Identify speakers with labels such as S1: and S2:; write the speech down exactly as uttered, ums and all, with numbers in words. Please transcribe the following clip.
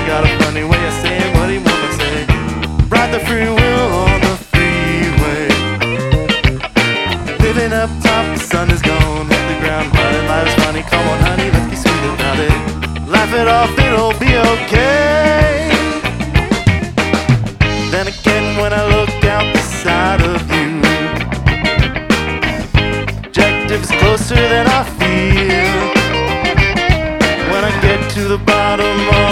S1: got a funny way of saying what he wanna say. Ride the free will on the freeway. Living up top, the sun is gone. Hit the ground running, life's funny. Come on honey, let's be sweet about it. Laugh it off, it'll be okay. Then again, when I look out the side of you, objective's closer than I feel. When I get to the bottom of